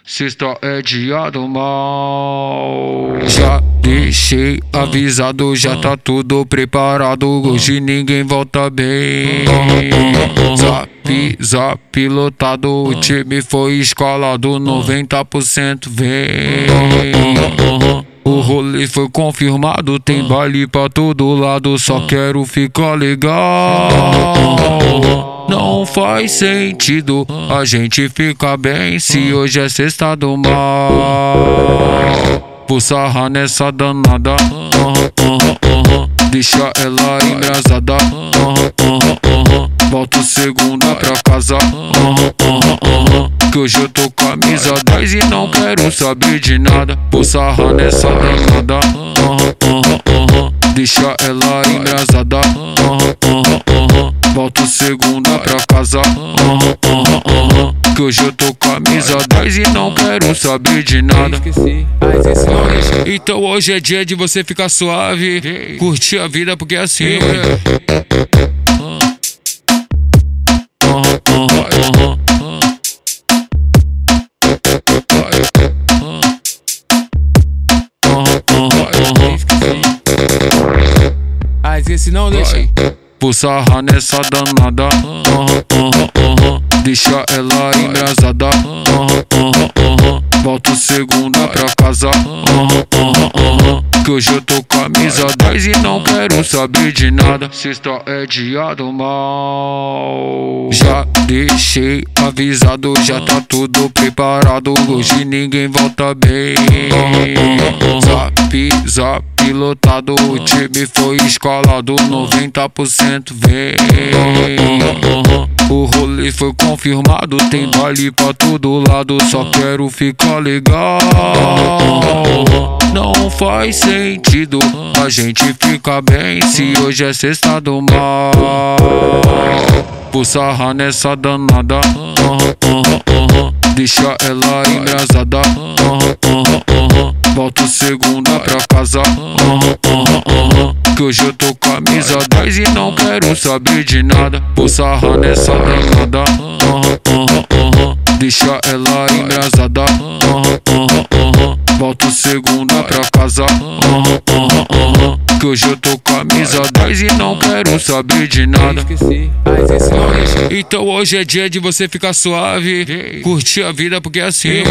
Sexta é dia do mal. Já deixei avisado, já tá tudo preparado. Hoje ninguém volta bem. Zap lotado, o time foi escalado, 90% vem. O rolê foi confirmado, tem baile pra todo lado, só quero ficar legal. Não faz sentido a gente ficar bem se hoje é sexta do mal. Vou sarrar nessa danada, deixa ela embrasada. Volto segunda pra casa, que hoje eu tô camisa 10 e não quero saber de nada. Vou sarrar nessa danada, deixa ela embrasada. Volto segunda pra casa, que hoje eu tô camisa 10 e não quero saber de nada. Então hoje é dia de você ficar suave, curtir a vida porque é assim. Mas esse não deixa. Vou sarrar nessa danada, deixa ela embrasada. Volto segunda pra casa, que hoje eu tô camisa 10 e não quero saber de nada. Sexta é dia do mal. Já deixei avisado, já tá tudo preparado. Hoje ninguém volta bem. Zap lotado, o time foi escalado, 90% vem. O rolê foi confirmado, tem baile pra todo lado, só quero ficar legal. Não faz sentido a gente ficar bem se hoje é sexta do mal. Vou sarrar nessa danada, deixa ela embrasada. Volto segunda pra casa, que hoje eu tô camisa 10 e não quero saber de nada. Vou sarrar nessa danada, deixa ela embrasada. Volto segunda pra casa, que hoje eu tô camisa 10 e não quero saber de nada. Então hoje é dia de você ficar suave, curtir a vida porque é assim.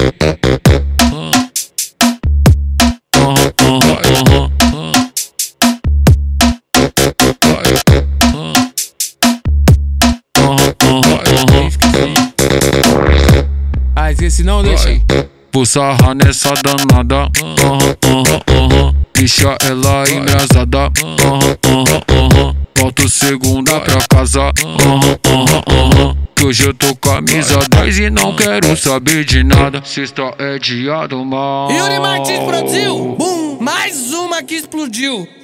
Mas esse não deixa. Vou sarrar nessa danada, deixa ela embrasada. Volto segunda pra casa, que hoje eu tô camisa 10 e não quero saber de nada. Sexta é dia do mal. Yuri Martins produziu, mais uma que explodiu.